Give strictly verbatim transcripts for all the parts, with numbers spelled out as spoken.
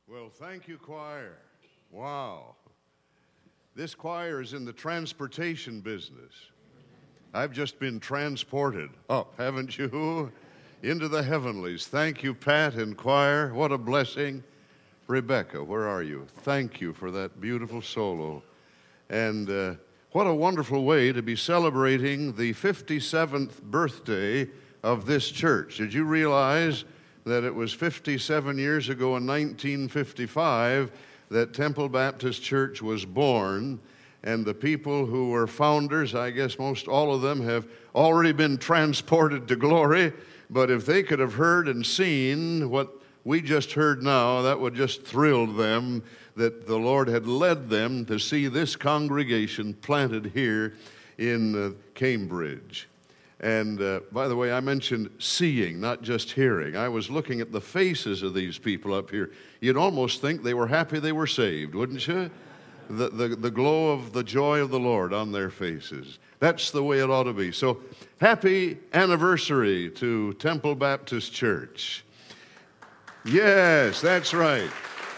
Well, thank you, choir. Wow. This choir is in the transportation business. I've just been transported up, haven't you? Into the heavenlies. Thank you, Pat and choir. What a blessing. Rebecca, where are you? Thank you for that beautiful solo. And uh, what a wonderful way to be celebrating the fifty-seventh birthday of this church. Did you realize that it was fifty-seven years ago in nineteen fifty-five that Temple Baptist Church was born, and the people who were founders, I guess most all of them, have already been transported to glory, but if they could have heard and seen what we just heard now, that would just thrill them, that the Lord had led them to see this congregation planted here in uh, Cambridge. And uh, by the way, I mentioned seeing, not just hearing. I was looking at the faces of these people up here. You'd almost think they were happy they were saved, wouldn't you? The, the, the glow of the joy of the Lord on their faces. That's the way it ought to be. So, happy anniversary to Temple Baptist Church. Yes, that's right.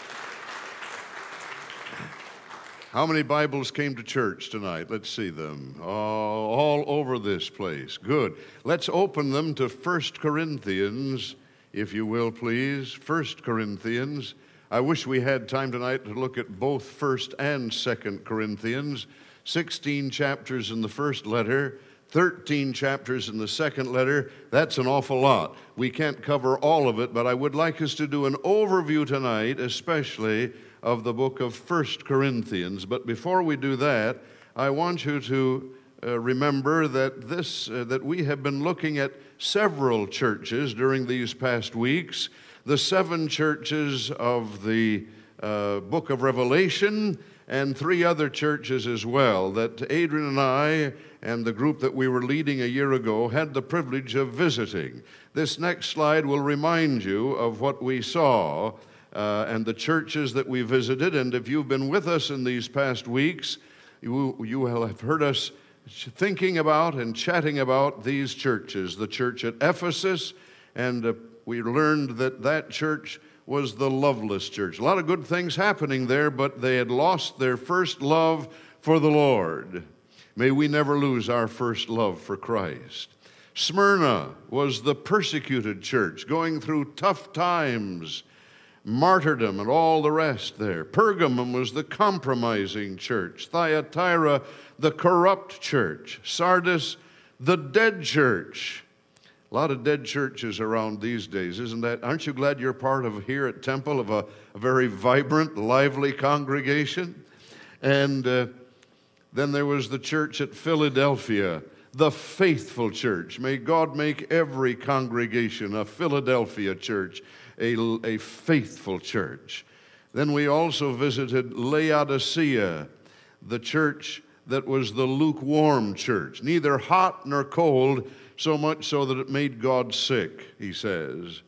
How many Bibles came to church tonight? Let's see them. Oh, all over this place. Good. Let's open them to First Corinthians, if you will, please. First Corinthians. I wish we had time tonight to look at both First and Second Corinthians. sixteen chapters in the first letter, thirteen chapters in the second letter. That's an awful lot. We can't cover all of it, but I would like us to do an overview tonight, especially of the book of First Corinthians. But before we do that, I want you to uh, remember that this uh, that we have been looking at several churches during these past weeks, the seven churches of the uh, book of Revelation, and three other churches as well that Adrian and I and the group that we were leading a year ago had the privilege of visiting. This next slide will remind you of what we saw Uh, and the churches that we visited. And if you've been with us in these past weeks, you, you will have heard us thinking about and chatting about these churches. The church at Ephesus, and uh, we learned that that church was the loveless church. A lot of good things happening there, but they had lost their first love for the Lord. May we never lose our first love for Christ. Smyrna was the persecuted church, going through tough times, martyrdom and all the rest there. Pergamum was the compromising church. Thyatira, the corrupt church. Sardis, the dead church. A lot of dead churches around these days, isn't that? Aren't you glad you're part of here at Temple of a, a very vibrant, lively congregation? And uh, then there was the church at Philadelphia, the faithful church. May God make every congregation a Philadelphia church, A, a faithful church. Then we also visited Laodicea, the church that was the lukewarm church, neither hot nor cold, so much so that it made God sick, he says.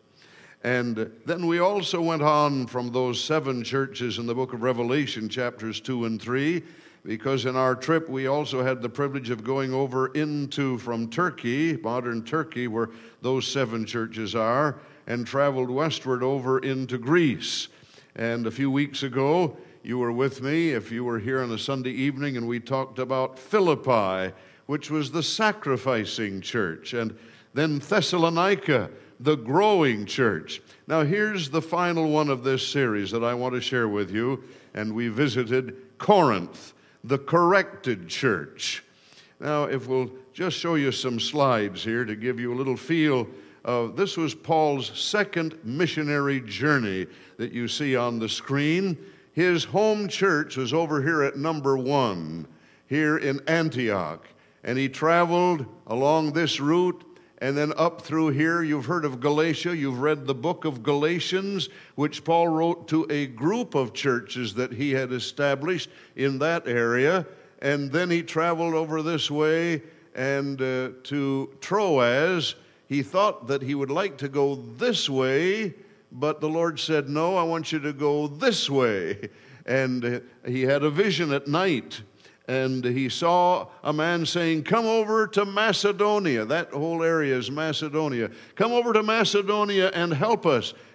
And then we also went on from those seven churches in the book of Revelation, chapters two and three, because in our trip we also had the privilege of going over into, from Turkey, modern Turkey, where those seven churches are, and traveled westward over into Greece. And a few weeks ago, you were with me, if you were here on a Sunday evening, and we talked about Philippi, which was the sacrificing church, and then Thessalonica, the growing church. Now here's the final one of this series that I want to share with you, and we visited Corinth, the corrected church. Now, if we'll just show you some slides here to give you a little feel. Uh, this was Paul's second missionary journey that you see on the screen. His home church was over here at number one, here in Antioch. And he traveled along this route and then up through here. You've heard of Galatia. You've read the book of Galatians, which Paul wrote to a group of churches that he had established in that area. And then he traveled over this way and uh, to Troas. He thought that he would like to go this way, but the Lord said, no, I want you to go this way. And he had a vision at night, and he saw a man saying, come over to Macedonia. That whole area is Macedonia. Come over to Macedonia and help us.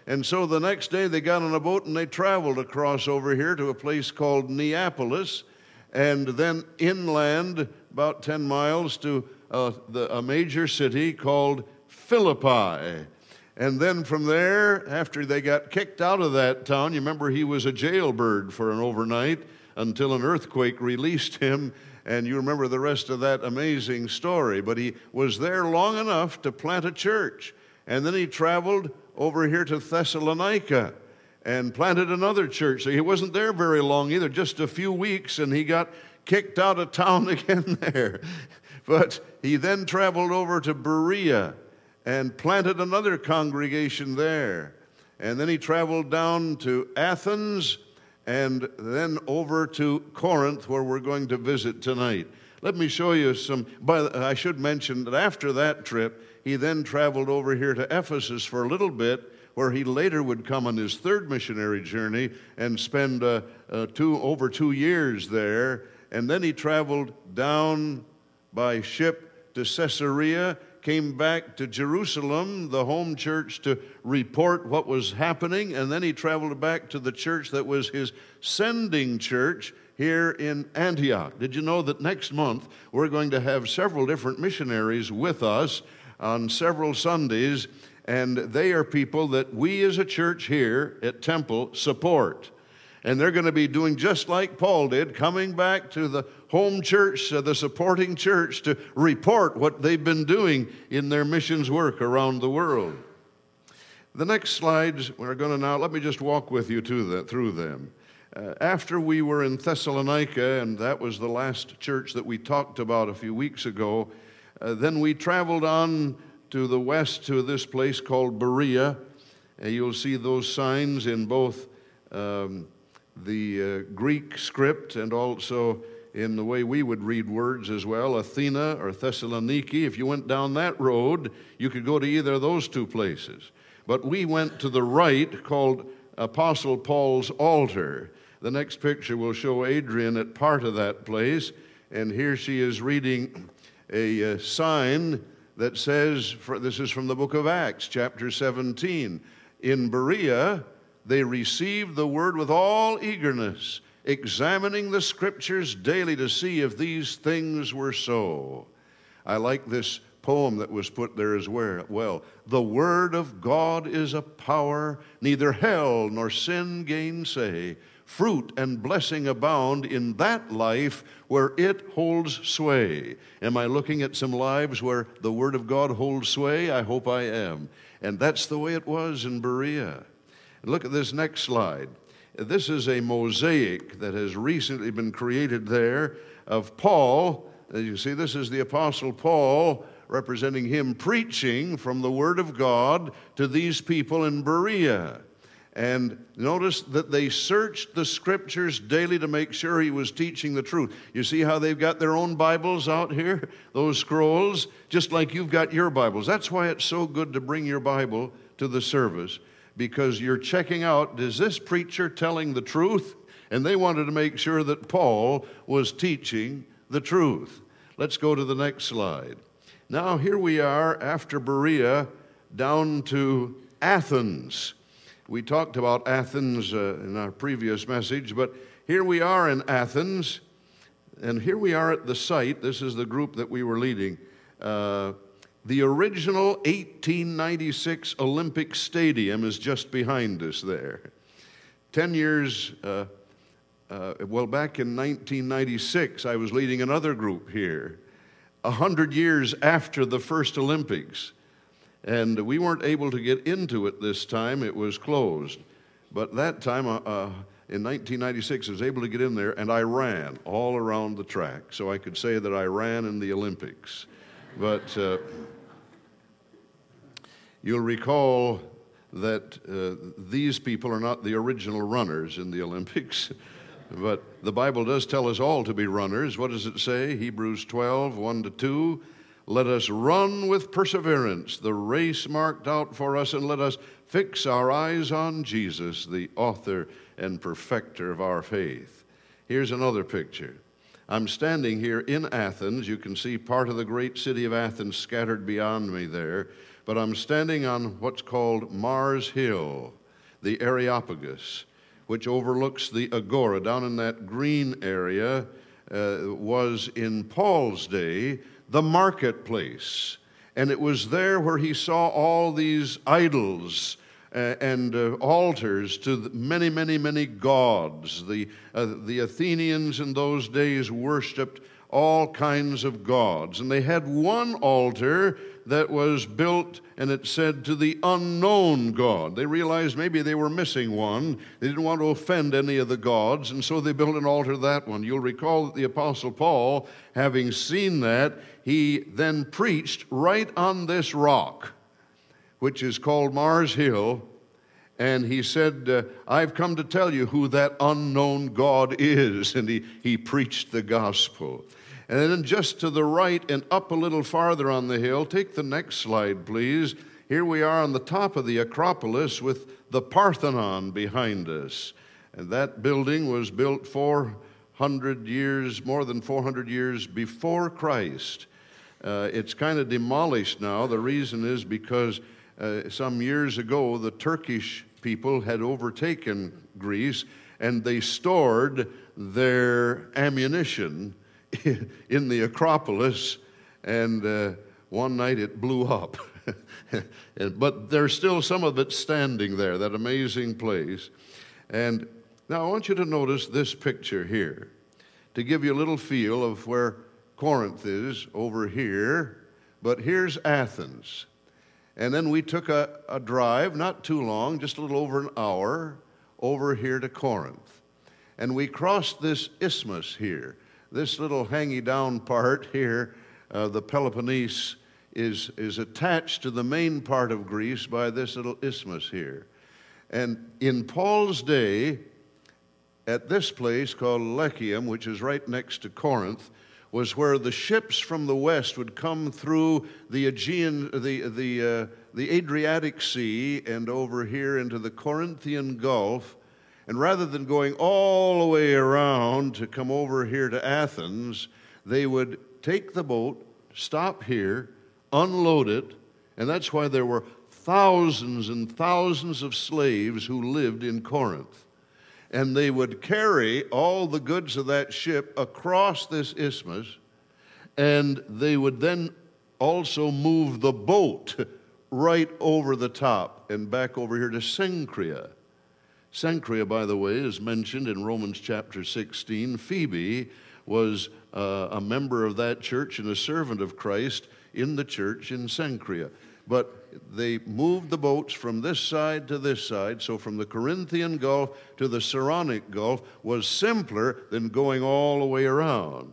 And so the next day they got on a boat and they traveled across over here to a place called Neapolis, and then inland about ten miles to uh, the, a major city called Philippi. And then from there, after they got kicked out of that town, you remember he was a jailbird for an overnight until an earthquake released him, and you remember the rest of that amazing story. But he was there long enough to plant a church, and then he traveled over here to Thessalonica and planted another church. So he wasn't there very long either, just a few weeks, and he got kicked out of town again there. But he then traveled over to Berea and planted another congregation there. And then he traveled down to Athens and then over to Corinth, where we're going to visit tonight. Let me show you some. But I should mention that after that trip, he then traveled over here to Ephesus for a little bit, where he later would come on his third missionary journey and spend uh, uh, two over two years there. And then he traveled down by ship to Caesarea, came back to Jerusalem, the home church, to report what was happening, and then he traveled back to the church that was his sending church here in Antioch. Did you know that next month we're going to have several different missionaries with us on several Sundays, and they are people that we as a church here at Temple support. And they're going to be doing just like Paul did, coming back to the home church, uh, the supporting church, to report what they've been doing in their missions work around the world. The next slides, we're going to now, let me just walk with you to the, through them. Uh, after we were in Thessalonica, and that was the last church that we talked about a few weeks ago, uh, then we traveled on to the west to this place called Berea. Uh, you'll see those signs in both um, the uh, Greek script and also in the way we would read words as well, Athena or Thessaloniki. If you went down that road, you could go to either of those two places. But we went to the right, called Apostle Paul's Altar. The next picture will show Adrian at part of that place, and here she is reading a, a sign that says, for, this is from the book of Acts, chapter seventeen, in Berea, they received the word with all eagerness, examining the scriptures daily to see if these things were so. I like this poem that was put there as well. The word of God is a power, neither hell nor sin gainsay. Fruit and blessing abound in that life where it holds sway. Am I looking at some lives where the word of God holds sway? I hope I am. And that's the way it was in Berea. Look at this next slide. This is a mosaic that has recently been created there of Paul. As you see, this is the Apostle Paul, representing him preaching from the Word of God to these people in Berea. And notice that they searched the Scriptures daily to make sure he was teaching the truth. You see how they've got their own Bibles out here, those scrolls, just like you've got your Bibles. That's why it's so good to bring your Bible to the service, because you're checking out, is this preacher telling the truth? And they wanted to make sure that Paul was teaching the truth. Let's go to the next slide. Now here we are after Berea down to Athens. We talked about Athens uh, in our previous message, but here we are in Athens, and here we are at the site. This is the group that we were leading. Uh, The original eighteen ninety-six Olympic Stadium is just behind us there. Ten years, uh, uh, well, back in nineteen ninety-six, I was leading another group here, a hundred years after the first Olympics. And we weren't able to get into it this time. It was closed. But that time, uh, uh, in nineteen ninety-six, I was able to get in there, and I ran all around the track. So I could say that I ran in the Olympics. But uh, you'll recall that uh, these people are not the original runners in the Olympics, but the Bible does tell us all to be runners. What does it say? Hebrews twelve, one to two. Let us run with perseverance the race marked out for us, and let us fix our eyes on Jesus, the author and perfecter of our faith. Here's another picture. I'm standing here in Athens. You can see part of the great city of Athens scattered beyond me there. But I'm standing on what's called Mars Hill. the Areopagus, which overlooks the Agora. Down in that green area uh, was in Paul's day the marketplace. And it was there where he saw all these idols uh, and uh, altars to the many, many, many gods. The, uh, the Athenians in those days worshipped all kinds of gods. And they had one altar that was built, and it said, to the unknown God. They realized maybe they were missing one. They didn't want to offend any of the gods, and so they built an altar to that one. You'll recall that the Apostle Paul, having seen that, he then preached right on this rock, which is called Mars Hill, and he said, uh, I've come to tell you who that unknown God is, and he, he preached the gospel. And then just to the right and up a little farther on the hill, take the next slide, please. Here we are on the top of the Acropolis with the Parthenon behind us. And that building was built four hundred years, more than four hundred years before Christ. Uh, it's kind of demolished now. The reason is because uh, some years ago, the Turkish people had overtaken Greece, and they stored their ammunition in the Acropolis, and uh, one night it blew up. But there's still some of it standing there, that amazing place. And now I want you to notice this picture here to give you a little feel of where Corinth is over here. But here's Athens. And then we took a, a drive, not too long, just a little over an hour, over here to Corinth. And we crossed this isthmus here. This little hangy down part here, uh, the Peloponnese, is, is attached to the main part of Greece by this little isthmus here. And in Paul's day, at this place called Lechium, which is right next to Corinth, was where the ships from the west would come through the Aegean, the, the, uh, the Adriatic Sea and over here into the Corinthian Gulf. And rather than going all the way around to come over here to Athens, they would take the boat, stop here, unload it, and that's why there were thousands and thousands of slaves who lived in Corinth. And they would carry all the goods of that ship across this isthmus, and they would then also move the boat right over the top and back over here to Cenchrea. Cenchrea, by the way, is mentioned in Romans chapter sixteen. Phoebe was uh, a member of that church and a servant of Christ in the church in Cenchrea. But they moved the boats from this side to this side, so from the Corinthian Gulf to the Saronic Gulf was simpler than going all the way around.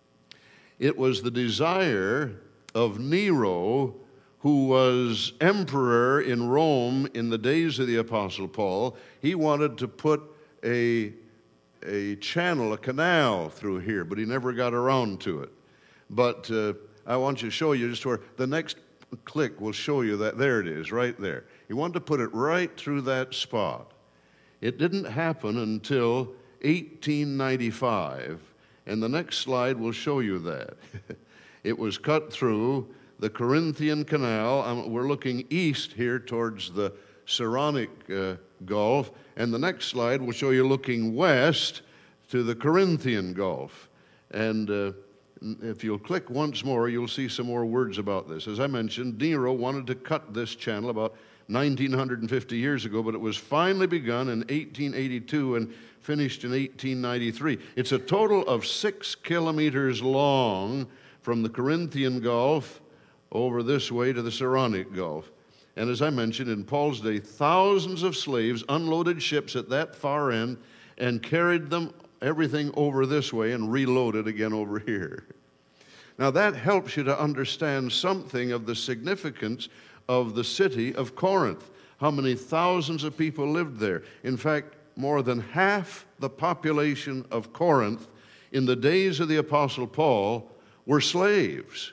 It was the desire of Nero, who was emperor in Rome in the days of the Apostle Paul. He wanted to put a, a channel, a canal through here, but he never got around to it. But uh, I want you to show you just where the next click will show you that. There it is, right there. He wanted to put it right through that spot. It didn't happen until eighteen ninety-five, and the next slide will show you that. It was cut through the Corinthian Canal. Um, we're looking east here towards the Saronic uh, Gulf, and the next slide will show you looking west to the Corinthian Gulf. And uh, if you'll click once more, you'll see some more words about this. As I mentioned, Nero wanted to cut this channel about nineteen fifty years ago, but it was finally begun in eighteen eighty-two and finished in eighteen ninety-three. It's a total of six kilometers long from the Corinthian Gulf over this way to the Saronic Gulf. And as I mentioned, in Paul's day, thousands of slaves unloaded ships at that far end and carried them everything over this way and reloaded again over here. Now that helps you to understand something of the significance of the city of Corinth, how many thousands of people lived there. In fact, more than half the population of Corinth in the days of the Apostle Paul were slaves.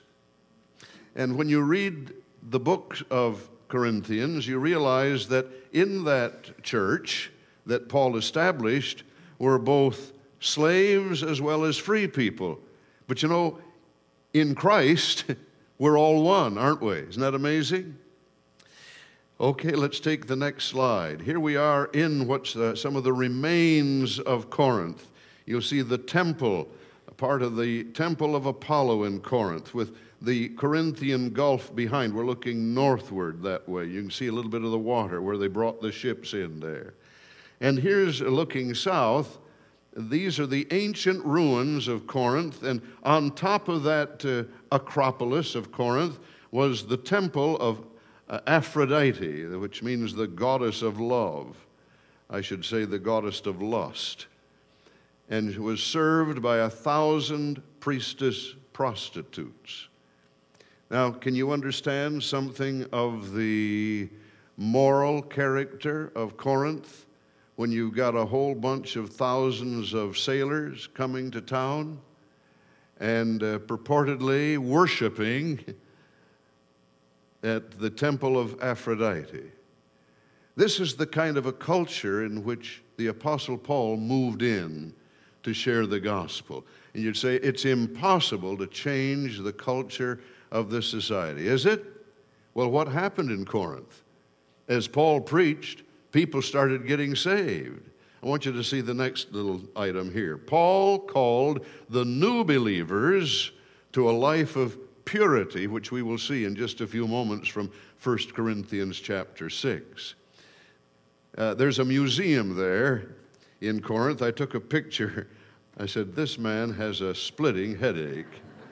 And when you read the book of Corinthians, you realize that in that church that Paul established were both slaves as well as free people. But you know, in Christ, we're all one, aren't we? Isn't that amazing? Okay, let's take the next slide. Here we are in what's the, some of the remains of Corinth. You'll see the temple, a part of the temple of Apollo in Corinth, with the Corinthian Gulf behind. We're looking northward that way. You can see a little bit of the water where they brought the ships in there. And here's looking south. These are the ancient ruins of Corinth, and on top of that uh, Acropolis of Corinth was the temple of uh, Aphrodite, which means the goddess of love. I should say the goddess of lust. And was served by a thousand priestess prostitutes. Now, can you understand something of the moral character of Corinth when you've got a whole bunch of thousands of sailors coming to town and uh, purportedly worshiping at the temple of Aphrodite? This is the kind of a culture in which the Apostle Paul moved in to share the gospel. And you'd say it's impossible to change the culture of this society, is it? Well, what happened in Corinth? As Paul preached, people started getting saved. I want you to see the next little item here. Paul called the new believers to a life of purity, which we will see in just a few moments from First Corinthians chapter six. Uh, there's a museum there in Corinth. I took a picture. I said, this man has a splitting headache.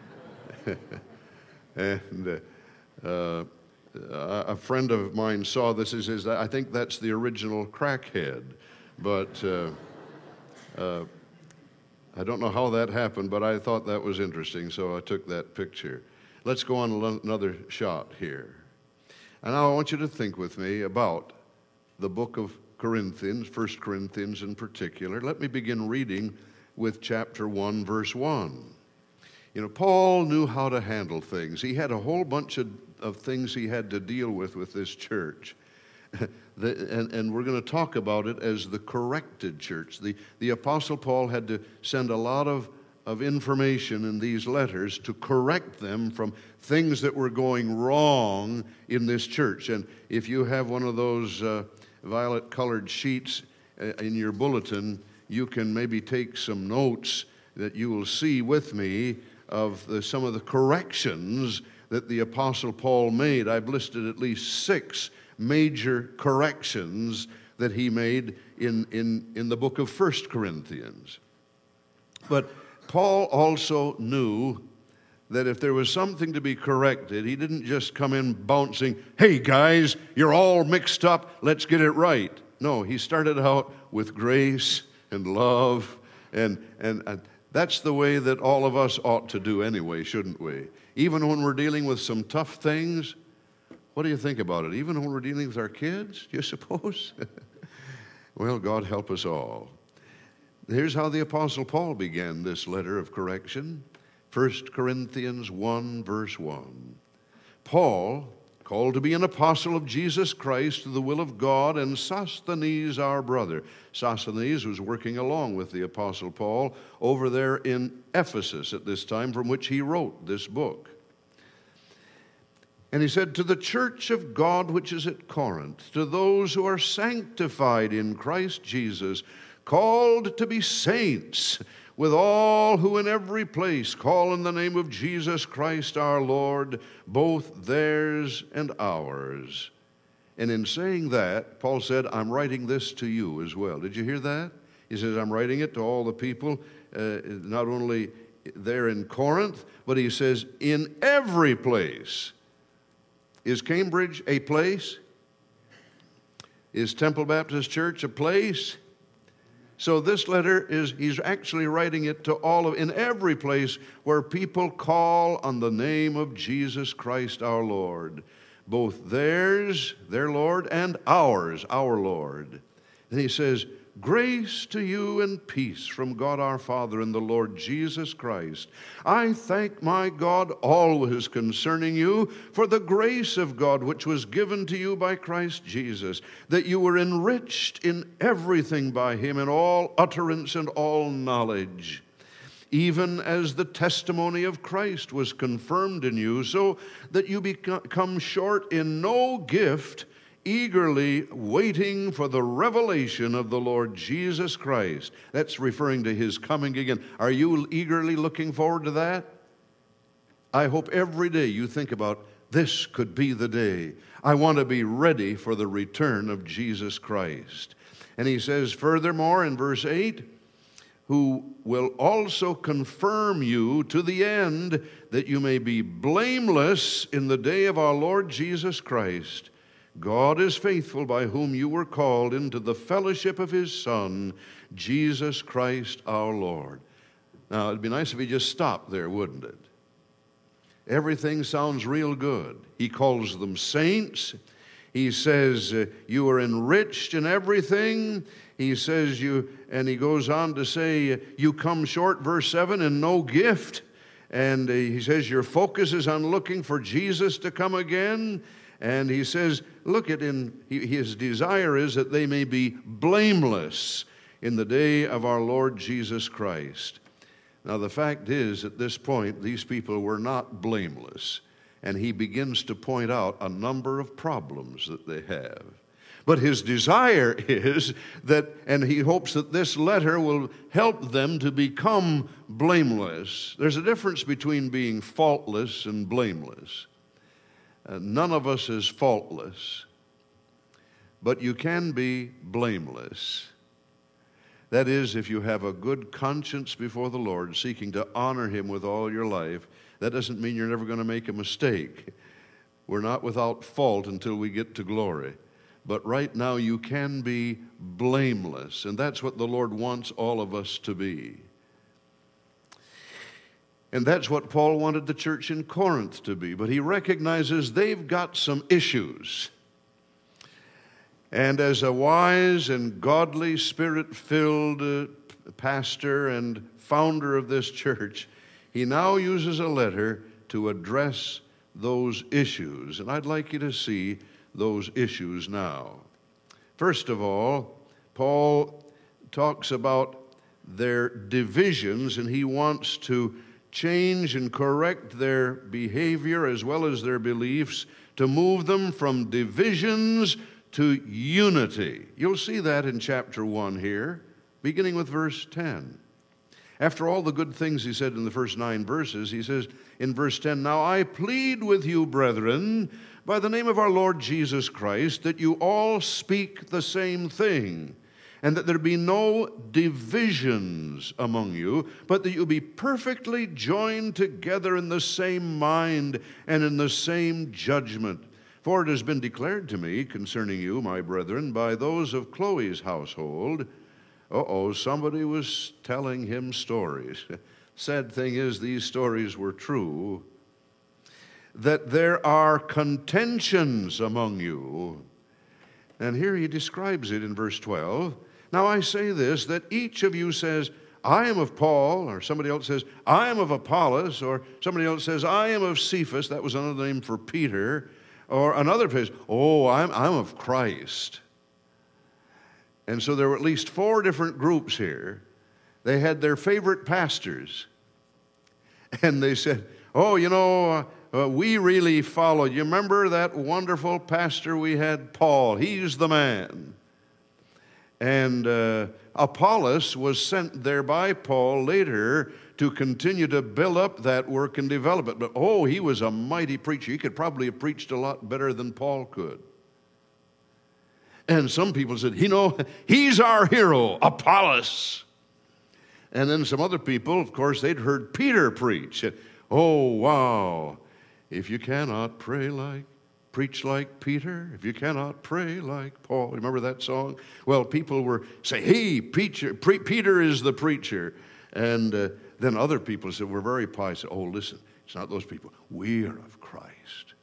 and uh, uh, a friend of mine saw this. He says, I think that's the original crackhead. But uh, uh, I don't know how that happened, but I thought that was interesting, so I took that picture. Let's go on another shot here. And now I want you to think with me about the book of Corinthians, First Corinthians in particular. Let me begin reading with chapter one, verse one. You know, Paul knew how to handle things. He had a whole bunch of, of things he had to deal with with this church. the, and, and we're going to talk about it as the corrected church. The, the Apostle Paul had to send a lot of, of information in these letters to correct them from things that were going wrong in this church. And if you have one of those uh, violet-colored sheets uh, in your bulletin, you can maybe take some notes that you will see with me of the, some of the corrections that the Apostle Paul made. I've listed at least six major corrections that he made in, in, in the book of First Corinthians. But Paul also knew that if there was something to be corrected, he didn't just come in bouncing, hey guys, you're all mixed up, let's get it right. No, he started out with grace and love, and, and, and that's the way that all of us ought to do anyway, shouldn't we? Even when we're dealing with some tough things, what do you think about it? Even when we're dealing with our kids, do you suppose? Well, God help us all. Here's how the Apostle Paul began this letter of correction. First Corinthians one, verse one. Paul, called to be an apostle of Jesus Christ to the will of God, and Sosthenes our brother. Sosthenes was working along with the Apostle Paul over there in Ephesus at this time, from which he wrote this book. And he said, to the church of God which is at Corinth, to those who are sanctified in Christ Jesus, called to be saints, with all who in every place call in the name of Jesus Christ our Lord, both theirs and ours. And in saying that, Paul said, I'm writing this to you as well. Did you hear that? He says, I'm writing it to all the people, uh, not only there in Corinth, but he says, in every place. Is Cambridge a place? Is Temple Baptist Church a place? So this letter is, he's actually writing it to all of, in every place where people call on the name of Jesus Christ our Lord. Both theirs, their Lord, and ours, our Lord. And he says, grace to you and peace from God our Father and the Lord Jesus Christ. I thank my God always concerning you for the grace of God which was given to you by Christ Jesus, that you were enriched in everything by him, in all utterance and all knowledge, even as the testimony of Christ was confirmed in you, so that you become short in no gift, eagerly waiting for the revelation of the Lord Jesus Christ. That's referring to his coming again. Are you eagerly looking forward to that? I hope every day you think about, this could be the day. I want to be ready for the return of Jesus Christ. And he says furthermore in verse eight, who will also confirm you to the end, that you may be blameless in the day of our Lord Jesus Christ. God is faithful, by whom you were called into the fellowship of his Son, Jesus Christ our Lord. Now, it'd be nice if he just stopped there, wouldn't it? Everything sounds real good. He calls them saints. He says, uh, you are enriched in everything. He says you, and he goes on to say, you come short, verse seven, in no gift. And uh, he says your focus is on looking for Jesus to come again. And he says, look at in his desire is that they may be blameless in the day of our Lord Jesus Christ. Now the fact is, at this point, these people were not blameless. And he begins to point out a number of problems that they have. But his desire is that, and he hopes that this letter will help them to become blameless. There's a difference between being faultless and blameless. Uh, none of us is faultless, but you can be blameless. That is, if you have a good conscience before the Lord, seeking to honor him with all your life. That doesn't mean you're never going to make a mistake. We're not without fault until we get to glory. But right now you can be blameless, and that's what the Lord wants all of us to be. And that's what Paul wanted the church in Corinth to be, but he recognizes they've got some issues. And as a wise and godly, spirit-filled uh, pastor and founder of this church, he now uses a letter to address those issues. And I'd like you to see those issues now. First of all, Paul talks about their divisions, and he wants to change and correct their behavior as well as their beliefs to move them from divisions to unity. You'll see that in chapter one here, beginning with verse ten. After all the good things he said in the first nine verses, he says in verse ten, now I plead with you, brethren, by the name of our Lord Jesus Christ, that you all speak the same thing, and that there be no divisions among you, but that you be perfectly joined together in the same mind and in the same judgment. For it has been declared to me concerning you, my brethren, by those of Chloe's household. Uh-oh, somebody was telling him stories. Sad thing is, these stories were true. That there are contentions among you. And here he describes it in verse twelve. Now I say this, that each of you says, I am of Paul, or somebody else says, I am of Apollos, or somebody else says, I am of Cephas, that was another name for Peter, or another says, oh, I'm, I'm of Christ. And so there were at least four different groups here. They had their favorite pastors. And they said, oh, you know, uh, we really follow. You remember that wonderful pastor we had, Paul? He's the man. And uh, Apollos was sent there by Paul later to continue to build up that work and develop it. But, oh, he was a mighty preacher. He could probably have preached a lot better than Paul could. And some people said, you know, he's our hero, Apollos. And then some other people, of course, they'd heard Peter preach. Oh, wow. If you cannot pray like, preach like Peter, if you cannot pray like Paul. Remember that song? Well, people were saying, hey, preacher, pre- Peter is the preacher. And uh, then other people said, we're very pious. Oh, listen, it's not those people. We are of Christ.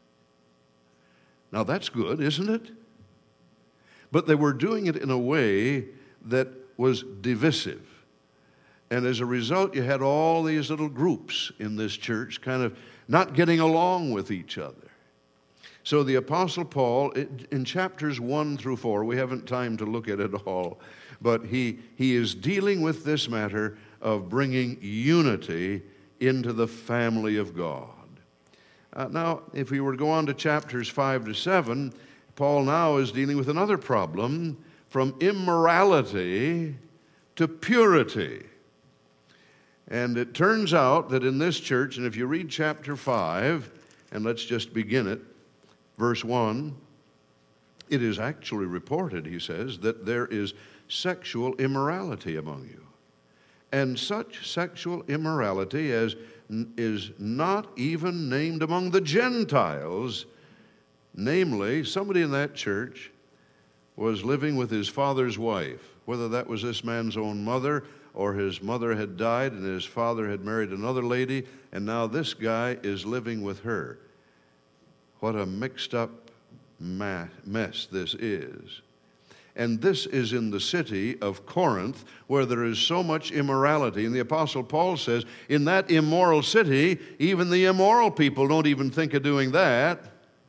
Now, that's good, isn't it? But they were doing it in a way that was divisive. And as a result, you had all these little groups in this church kind of not getting along with each other. So the Apostle Paul, in chapters one through four, we haven't time to look at it all, but he, he is dealing with this matter of bringing unity into the family of God. Uh, now, if we were to go on to chapters five to seven, Paul now is dealing with another problem, from immorality to purity. And it turns out that in this church, and if you read chapter five, and let's just begin it, verse one, it is actually reported, he says, that there is sexual immorality among you. And such sexual immorality as n- is not even named among the Gentiles. Namely, somebody in that church was living with his father's wife, whether that was this man's own mother or his mother had died and his father had married another lady, and now this guy is living with her. What a mixed up mess this is. And this is in the city of Corinth, where there is so much immorality. And the Apostle Paul says, in that immoral city, even the immoral people don't even think of doing that.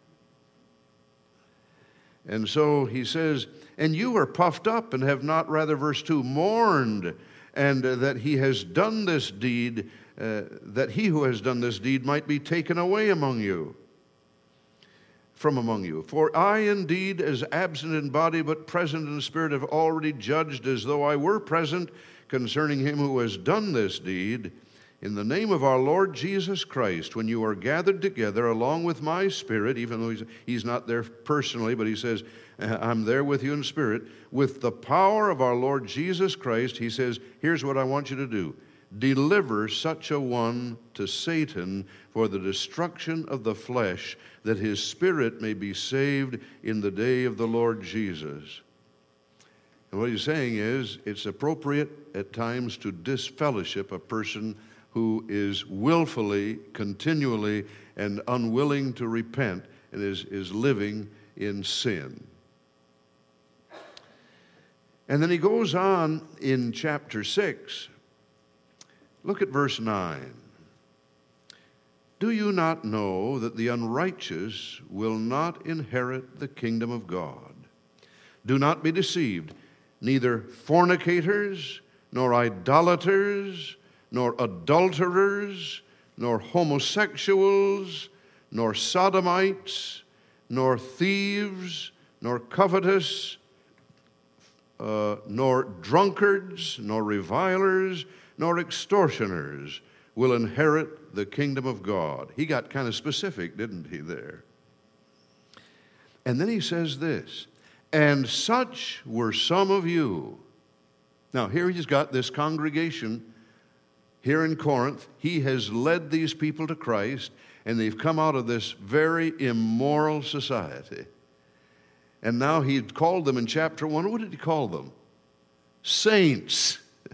And so he says, and you are puffed up and have not, rather, verse two, mourned, and uh, that he has done this deed, uh, that he who has done this deed might be taken away among you. From among you. For I indeed, as absent in body but present in spirit, have already judged as though I were present concerning him who has done this deed, in the name of our Lord Jesus Christ, when you are gathered together along with my spirit, even though he's, he's not there personally, but he says, I'm there with you in spirit, with the power of our Lord Jesus Christ, he says, here's what I want you to do. Deliver such a one to Satan for the destruction of the flesh, that his spirit may be saved in the day of the Lord Jesus. And what he's saying is, it's appropriate at times to disfellowship a person who is willfully, continually, and unwilling to repent and is, is living in sin. And then he goes on in chapter six. Look at verse nine. Do you not know that the unrighteous will not inherit the kingdom of God? Do not be deceived. Neither fornicators, nor idolaters, nor adulterers, nor homosexuals, nor sodomites, nor thieves, nor covetous, uh, nor drunkards, nor revilers, nor extortioners will inherit the kingdom of God. He got kind of specific, didn't he, there? And then he says this, and such were some of you. Now, here he's got this congregation here in Corinth. He has led these people to Christ, and they've come out of this very immoral society. And now he had called them in chapter one. What did he call them? Saints.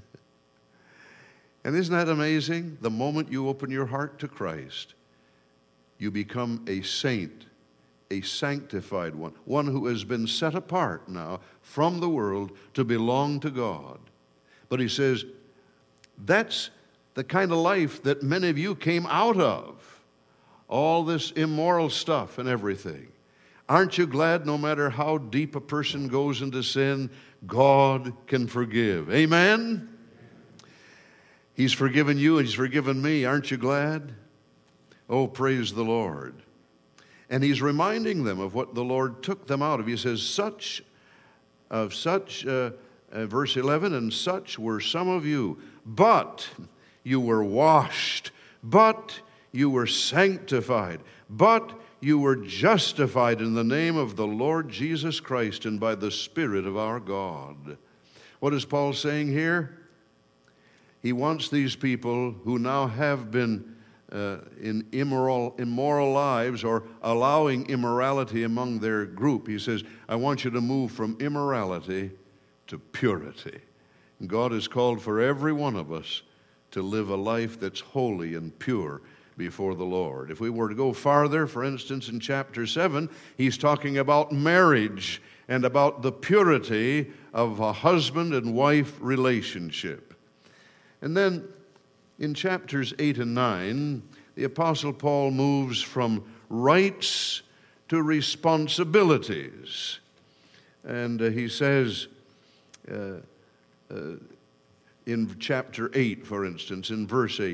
And isn't that amazing? The moment you open your heart to Christ, you become a saint, a sanctified one, one who has been set apart now from the world to belong to God. But he says, that's the kind of life that many of you came out of, all this immoral stuff and everything. Aren't you glad no matter how deep a person goes into sin, God can forgive? Amen? He's forgiven you and he's forgiven me. Aren't you glad? Oh, praise the Lord. And he's reminding them of what the Lord took them out of. He says, such, of such, uh, uh, verse eleven, and such were some of you, but you were washed, but you were sanctified, but you were justified in the name of the Lord Jesus Christ and by the Spirit of our God. What is Paul saying here? He wants these people who now have been uh, in immoral, immoral lives or allowing immorality among their group. He says, I want you to move from immorality to purity. And God has called for every one of us to live a life that's holy and pure before the Lord. If we were to go farther, for instance, in chapter seven, he's talking about marriage and about the purity of a husband and wife relationship. And then in chapters eight and nine, the Apostle Paul moves from rights to responsibilities. And uh, he says uh, uh, in chapter eight, for instance, in verse eight,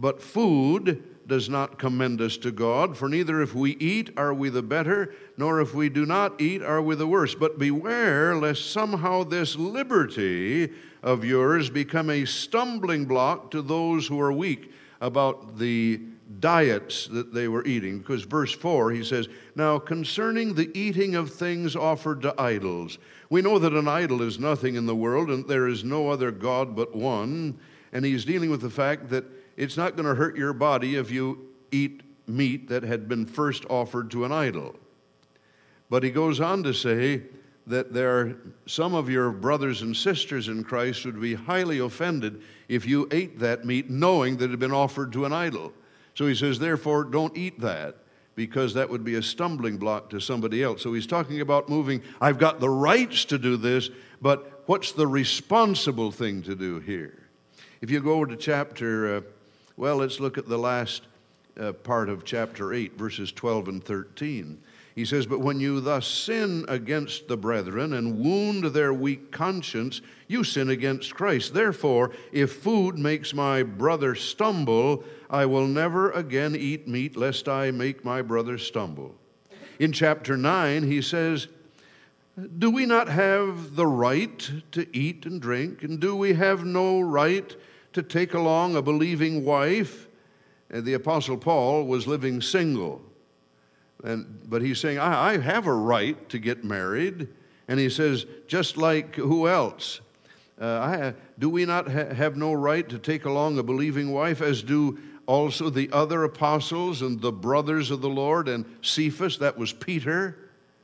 But food does not commend us to God, for neither if we eat are we the better, nor if we do not eat are we the worse. But beware lest somehow this liberty of yours become a stumbling block to those who are weak. About the diets that they were eating. Because verse four, he says, now concerning the eating of things offered to idols. We know that an idol is nothing in the world, and there is no other God but one. And he's dealing with the fact that it's not going to hurt your body if you eat meat that had been first offered to an idol. But he goes on to say that there are some of your brothers and sisters in Christ would be highly offended if you ate that meat knowing that it had been offered to an idol. So he says, therefore, don't eat that, because that would be a stumbling block to somebody else. So he's talking about moving, I've got the rights to do this, but what's the responsible thing to do here? If you go over to chapter, uh, well, let's look at the last uh, part of chapter eight, verses twelve and thirteen. He says, but when you thus sin against the brethren and wound their weak conscience, you sin against Christ. Therefore, if food makes my brother stumble, I will never again eat meat, lest I make my brother stumble. In chapter nine, he says, do we not have the right to eat and drink? And do we have no right to take along a believing wife? And the Apostle Paul was living single. And, but he's saying, I, I have a right to get married. And he says, just like who else? Uh, I, do we not ha- have no right to take along a believing wife, as do also the other apostles and the brothers of the Lord? And Cephas, that was Peter,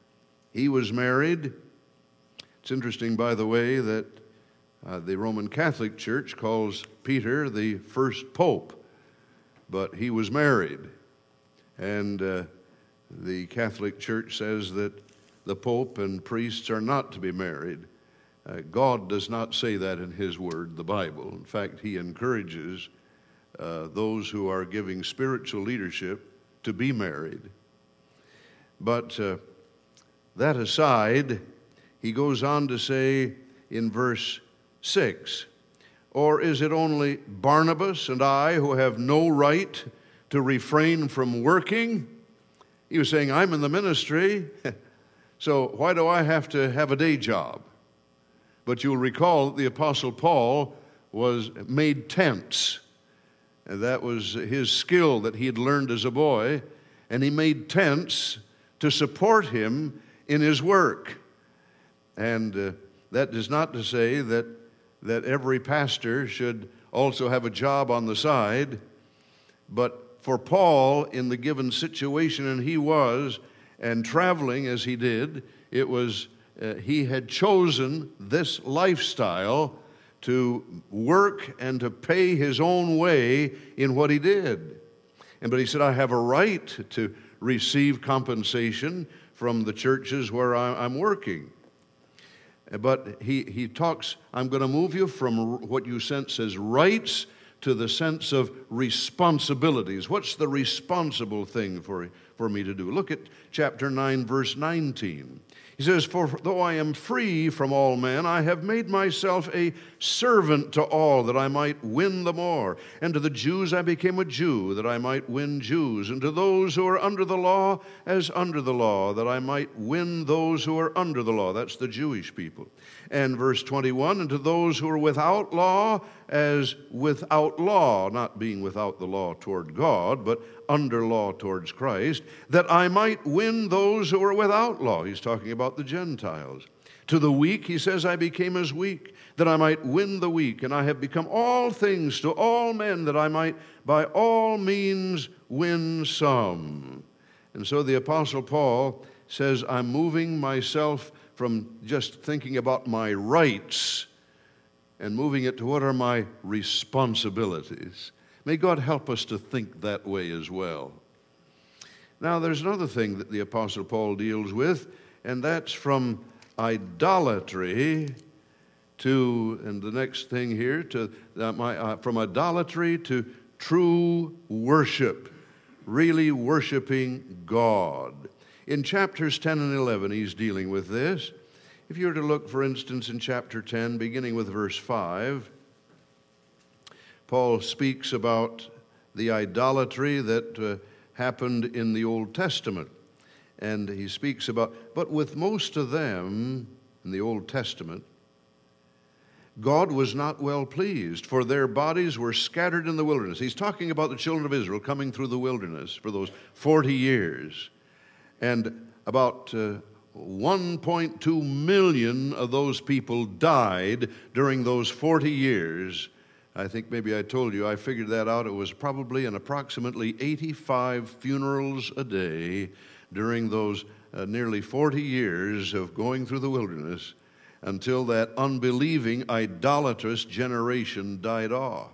he was married. It's interesting, by the way, that uh, the Roman Catholic Church calls Peter the first pope, but he was married. And uh, the Catholic Church says that the Pope and priests are not to be married. Uh, God does not say that in His Word, the Bible. In fact, He encourages uh, those who are giving spiritual leadership to be married. But uh, that aside, he goes on to say in verse six, or is it only Barnabas and I who have no right to refrain from working? He was saying, I'm in the ministry, so why do I have to have a day job? But you'll recall that the Apostle Paul was made tents. And that was his skill that he had learned as a boy. And he made tents to support him in his work. And uh, that is not to say that, that every pastor should also have a job on the side, but for Paul, in the given situation, and he was, and traveling as he did, it was, uh, he had chosen this lifestyle to work and to pay his own way in what he did. And but he said, I have a right to receive compensation from the churches where I, I'm working. But he, he talks, I'm going to move you from what you sense as rights to the sense of responsibilities. What's the responsible thing for, for me to do? Look at chapter nine, verse nineteen. He says, for though I am free from all men, I have made myself a servant to all, that I might win the more. And to the Jews I became a Jew, that I might win Jews. And to those who are under the law, as under the law, that I might win those who are under the law. That's the Jewish people. And verse twenty-one, and to those who are without law, as without law, not being without the law toward God, but under law towards Christ, that I might win those who are without law. He's talking about the Gentiles. To the weak, he says, I became as weak, that I might win the weak. And I have become all things to all men, that I might by all means win some. And so the Apostle Paul says, I'm moving myself from just thinking about my rights and moving it to what are my responsibilities. May God help us to think that way as well. Now, there's another thing that the Apostle Paul deals with, and that's from idolatry to, and the next thing here, to uh, my, uh, from idolatry to true worship, really worshiping God. In chapters ten and eleven, he's dealing with this. If you were to look, for instance, in chapter ten, beginning with verse five, Paul speaks about the idolatry that uh, happened in the Old Testament. And he speaks about, but with most of them in the Old Testament, God was not well pleased, for their bodies were scattered in the wilderness. He's talking about the children of Israel coming through the wilderness for those forty years. And about uh, one point two million of those people died during those forty years. I think maybe I told you, I figured that out. It was probably an approximately eighty-five funerals a day during those uh, nearly forty years of going through the wilderness, until that unbelieving, idolatrous generation died off.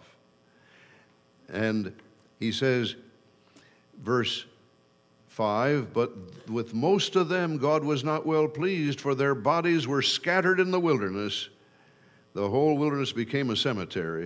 And he says, verse five, but with most of them God was not well pleased, for their bodies were scattered in the wilderness. The whole wilderness became a cemetery.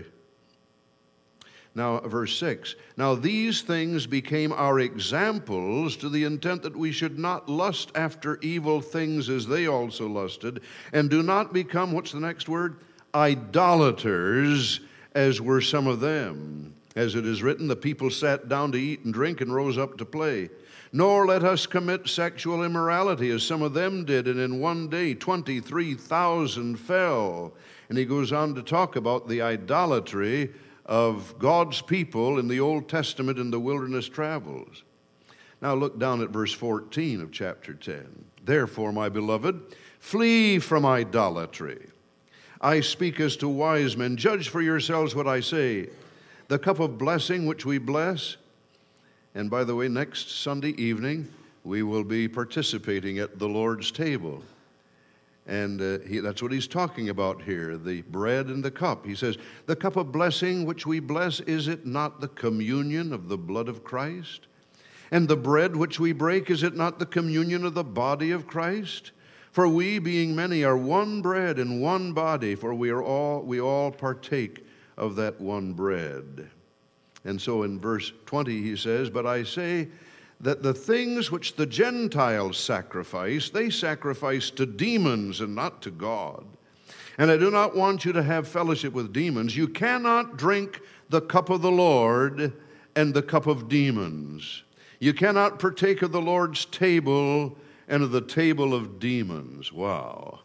Now, verse six, now these things became our examples to the intent that we should not lust after evil things as they also lusted, and do not become, what's the next word? Idolaters, as were some of them. As it is written, the people sat down to eat and drink and rose up to play. Nor let us commit sexual immorality, as some of them did, and in one day twenty-three thousand fell. And he goes on to talk about the idolatry of God's people in the Old Testament in the wilderness travels. Now look down at verse fourteen of chapter ten. Therefore, my beloved, flee from idolatry. I speak as to wise men. Judge for yourselves what I say. The cup of blessing which we bless. And by the way, next Sunday evening, we will be participating at the Lord's table. And uh, he, that's what he's talking about here, the bread and the cup. He says, the cup of blessing which we bless, is it not the communion of the blood of Christ? And the bread which we break, is it not the communion of the body of Christ? For we, being many, are one bread and one body, for we are all we all partake of that one bread. And so in verse twenty he says, but I say that the things which the Gentiles sacrifice, they sacrifice to demons and not to God. And I do not want you to have fellowship with demons. You cannot drink the cup of the Lord and the cup of demons. You cannot partake of the Lord's table and of the table of demons. Wow.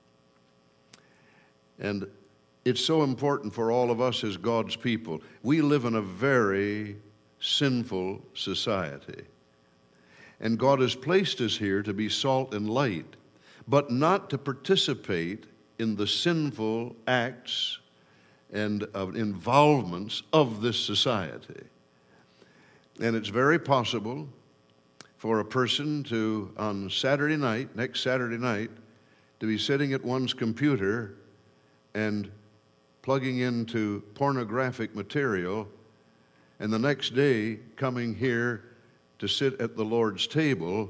And it's so important for all of us as God's people. We live in a very sinful society. And God has placed us here to be salt and light, but not to participate in the sinful acts and of involvements of this society. And it's very possible for a person to, on Saturday night, next Saturday night, to be sitting at one's computer and plugging into pornographic material, and the next day coming here to sit at the Lord's table.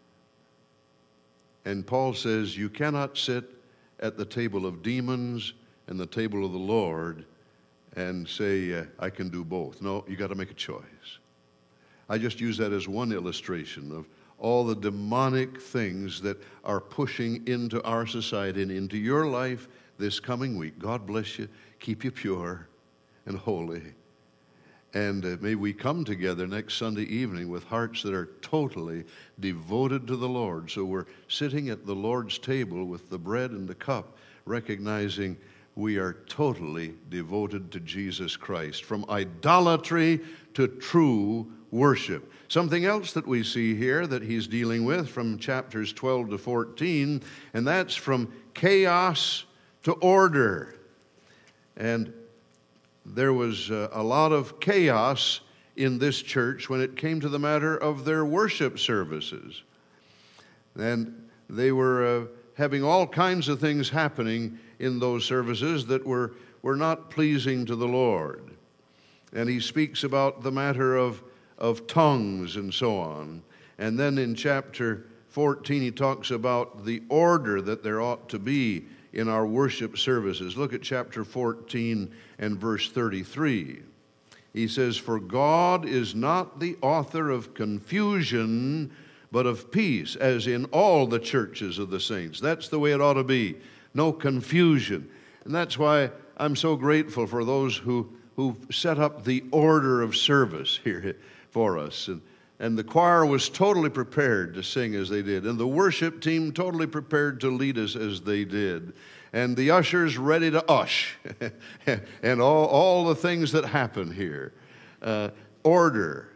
And Paul says you cannot sit at the table of demons and the table of the Lord and say, uh, I can do both. No, you got to make a choice. I just use that as one illustration of all the demonic things that are pushing into our society and into your life this coming week. God bless you, keep you pure and holy. And uh, may we come together next Sunday evening with hearts that are totally devoted to the Lord. So we're sitting at the Lord's table with the bread and the cup, recognizing we are totally devoted to Jesus Christ, from idolatry to true worship. Something else that we see here that he's dealing with from chapters twelve to fourteen, and that's from chaos to order. And there was uh, a lot of chaos in this church when it came to the matter of their worship services. And they were uh, having all kinds of things happening in those services that were, were not pleasing to the Lord. And he speaks about the matter of, of tongues and so on. And then in chapter fourteen, he talks about the order that there ought to be in our worship services. Look at chapter fourteen and verse thirty-three. He says, for God is not the author of confusion, but of peace, as in all the churches of the saints. That's the way it ought to be. No confusion. And that's why I'm so grateful for those who, who set up the order of service here for us. And, and the choir was totally prepared to sing as they did. And the worship team totally prepared to lead us as they did. And the ushers ready to ush. and all, all the things that happen here. Uh, order.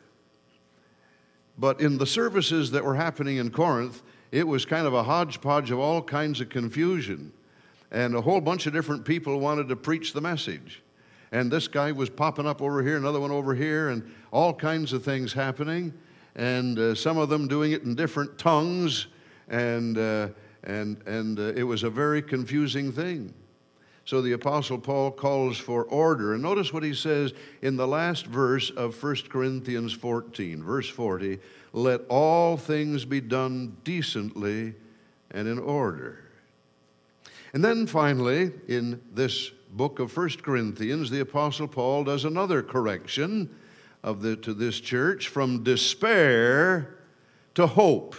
But in the services that were happening in Corinth, it was kind of a hodgepodge of all kinds of confusion. And a whole bunch of different people wanted to preach the message. And this guy was popping up over here, another one over here, and all kinds of things happening. And uh, some of them doing it in different tongues. And, uh, and, and uh, it was a very confusing thing. So the Apostle Paul calls for order. And notice what he says in the last verse of First Corinthians fourteen, verse forty, let all things be done decently and in order. And then finally, in this book of First Corinthians, the Apostle Paul does another correction of the, to this church from despair to hope.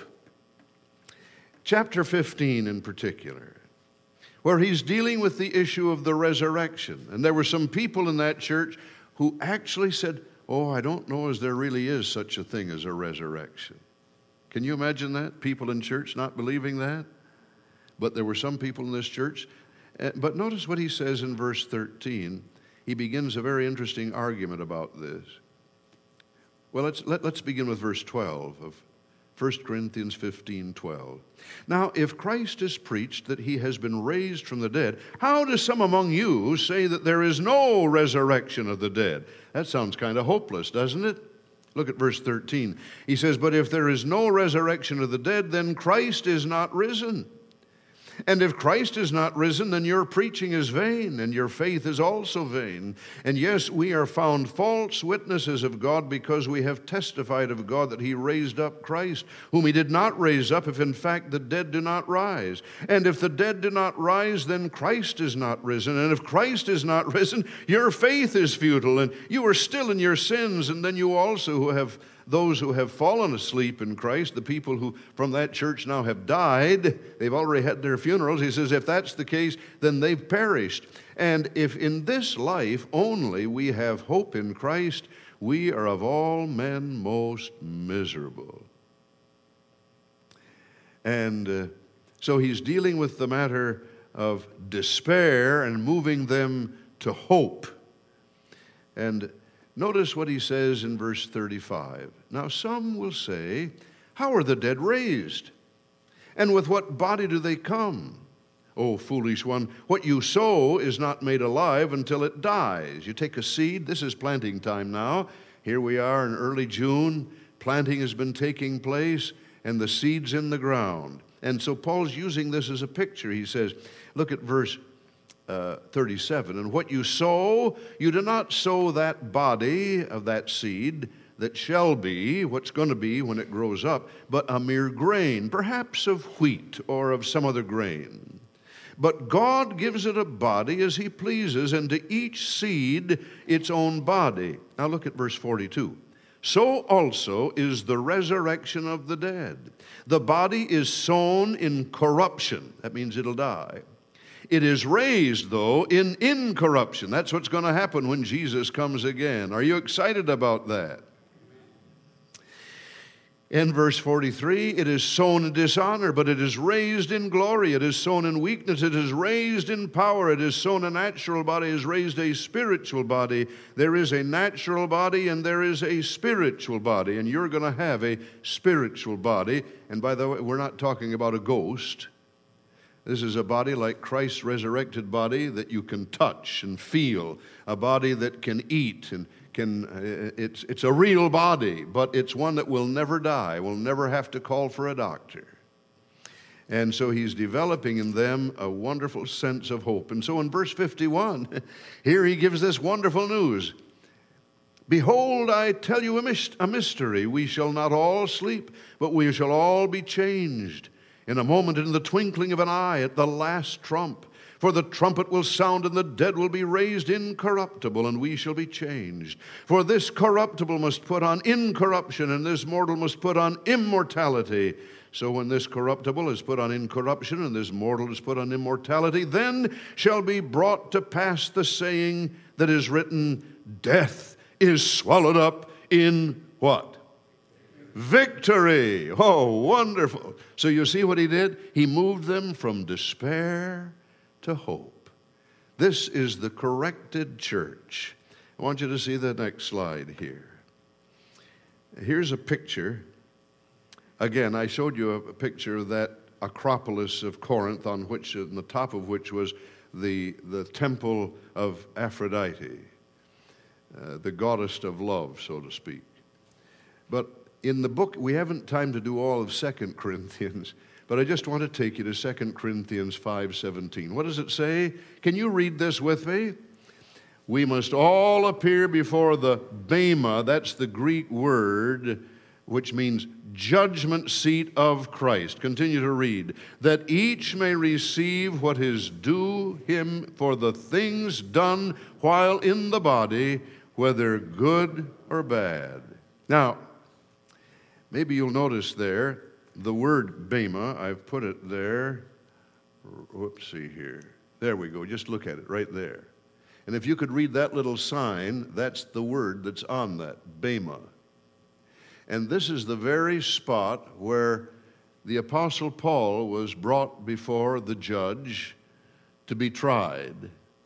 Chapter fifteen in particular, where he's dealing with the issue of the resurrection. And there were some people in that church who actually said, oh, I don't know as there really is such a thing as a resurrection. Can you imagine that? People in church not believing that? But there were some people in this church. But notice what he says in verse thirteen. He begins a very interesting argument about this. Well, let's, let, let's begin with verse twelve of First Corinthians fifteen twelve. Now, if Christ is preached that he has been raised from the dead, how do some among you say that there is no resurrection of the dead? That sounds kind of hopeless, doesn't it? Look at verse thirteen. He says, but if there is no resurrection of the dead, then Christ is not risen. And if Christ is not risen, then your preaching is vain, and your faith is also vain. And yes, we are found false witnesses of God, because we have testified of God that he raised up Christ, whom he did not raise up, if in fact the dead do not rise. And if the dead do not rise, then Christ is not risen. And if Christ is not risen, your faith is futile, and you are still in your sins. And then you also who have those who have fallen asleep in Christ, the people who from that church now have died, they've already had their funerals. He says, if that's the case, then they've perished. And if in this life only we have hope in Christ, we are of all men most miserable. And uh, so he's dealing with the matter of despair and moving them to hope. And notice what he says in verse thirty-five. Now some will say, how are the dead raised? And with what body do they come? O foolish one, what you sow is not made alive until it dies. You take a seed. This is planting time now. Here we are in early June. Planting has been taking place, and the seed's in the ground. And so Paul's using this as a picture. He says, look at verse Uh, thirty-seven, and what you sow, you do not sow that body of that seed that shall be, what's going to be when it grows up, but a mere grain, perhaps of wheat or of some other grain. But God gives it a body as he pleases, and to each seed its own body. Now look at verse forty-two. So also is the resurrection of the dead. The body is sown in corruption. That means it'll die. It is raised, though, in incorruption. That's what's going to happen when Jesus comes again. Are you excited about that? In verse forty-three, it is sown in dishonor, but it is raised in glory. It is sown in weakness, it is raised in power. It is sown a natural body, it is raised a spiritual body. There is a natural body and there is a spiritual body, and you're going to have a spiritual body. And by the way, we're not talking about a ghost. This is a body like Christ's resurrected body that you can touch and feel, a body that can eat and can, uh, it's, it's a real body, but it's one that will never die, will never have to call for a doctor. And so he's developing in them a wonderful sense of hope. And so in verse fifty-one, here he gives this wonderful news. Behold, I tell you a, myst- a mystery. We shall not all sleep, but we shall all be changed. In a moment, in the twinkling of an eye, at the last trump. For the trumpet will sound, and the dead will be raised incorruptible, and we shall be changed. For this corruptible must put on incorruption, and this mortal must put on immortality. So when this corruptible is put on incorruption, and this mortal is put on immortality, then shall be brought to pass the saying that is written, death is swallowed up in what? Victory. Oh, wonderful. So you see what he did? He moved them from despair to hope. This is the corrected church. I want you to see the next slide here. Here's a picture. Again, I showed you a picture of that Acropolis of Corinth, on which, on the top of which was the, the temple of Aphrodite, uh, the goddess of love, so to speak. But in the book, we haven't time to do all of Second Corinthians, but I just want to take you to Second Corinthians five seventeen. What does it say? Can you read this with me? We must all appear before the Bema, that's the Greek word, which means judgment seat of Christ. Continue to read. That each may receive what is due him for the things done while in the body, whether good or bad. Now, maybe you'll notice there, the word Bema, I've put it there. Whoops, see here. There we go. Just look at it right there. And if you could read that little sign, that's the word that's on that, Bema. And this is the very spot where the Apostle Paul was brought before the judge to be tried.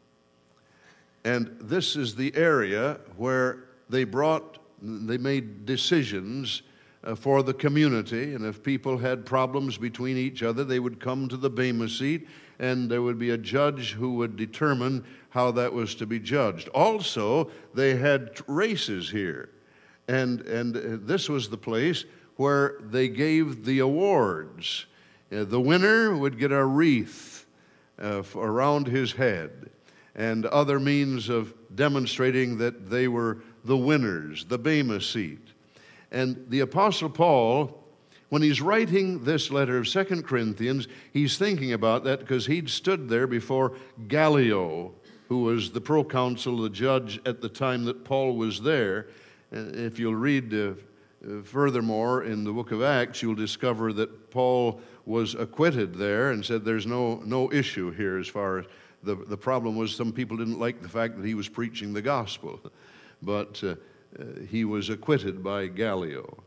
And this is the area where they brought, they made decisions uh, for the community. And if people had problems between each other, they would come to the Bema seat, and there would be a judge who would determine how that was to be judged. Also, they had races here. And, and this was the place where they gave the awards. Uh, the winner would get a wreath uh, around his head and other means of demonstrating that they were the winners, the Bema seat. And the Apostle Paul, when he's writing this letter of Second Corinthians, he's thinking about that because he'd stood there before Gallio, who was the proconsul, the judge at the time that Paul was there. If you'll read uh, uh, furthermore in the book of Acts, you'll discover that Paul was acquitted there and said there's no, no issue here as far as the, the problem was some people didn't like the fact that he was preaching the gospel. But uh, uh, he was acquitted by Gallio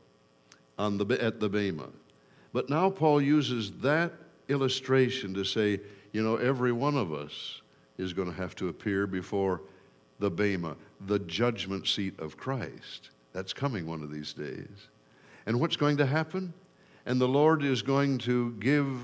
on the, at the Bema. But now Paul uses that illustration to say, you know, every one of us is going to have to appear before the Bema, the judgment seat of Christ. That's coming one of these days. And what's going to happen? And the Lord is going to give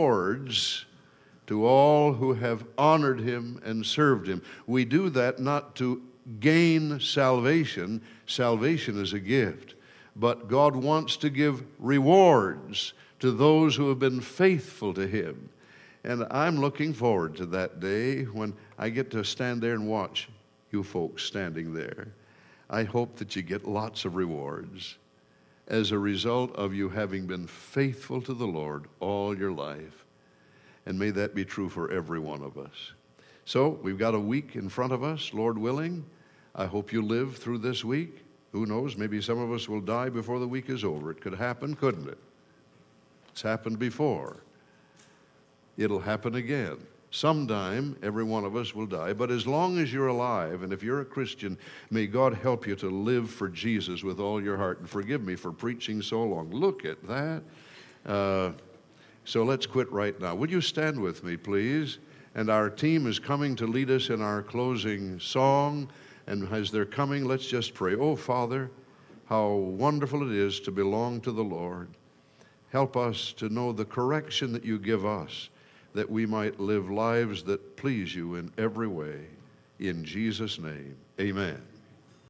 awards to all who have honored him and served him. We do that not to gain salvation. Salvation is a gift. But God wants to give rewards to those who have been faithful to him. And I'm looking forward to that day when I get to stand there and watch you folks standing there. I hope that you get lots of rewards as a result of you having been faithful to the Lord all your life. And may that be true for every one of us. So we've got a week in front of us, Lord willing. I hope you live through this week. Who knows, maybe some of us will die before the week is over. It could happen, couldn't it? It's happened before. It'll happen again. Sometime, every one of us will die, but as long as you're alive, and if you're a Christian, may God help you to live for Jesus with all your heart. And forgive me for preaching so long. Look at that. Uh, so let's quit right now. Would you stand with me, please? And our team is coming to lead us in our closing song. And as they're coming, let's just pray. Oh, Father, how wonderful it is to belong to the Lord. Help us to know the correction that you give us, that we might live lives that please you in every way. In Jesus' name, amen.